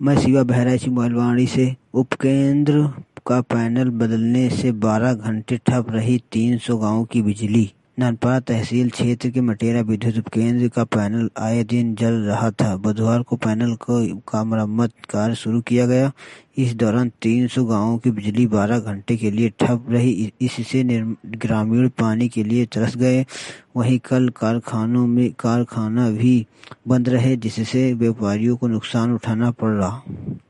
मैं शिवा बहराइच मोबाइलवाणी से। उपकेंद्र का पैनल बदलने से 12 घंटे ठप रही 300 गांवों की बिजली। नानपारा तहसील क्षेत्र के मटेरा विद्युत उपकेंद्र का पैनल आए दिन जल रहा था। बुधवार को पैनल का मरम्मत कार्य शुरू किया गया। इस दौरान 300 गांवों की बिजली 12 घंटे के लिए ठप रही। इससे ग्रामीण पानी के लिए तरस गए। वहीं कल कारखाना भी बंद रहे, जिससे व्यापारियों को नुकसान उठाना पड़ रहा।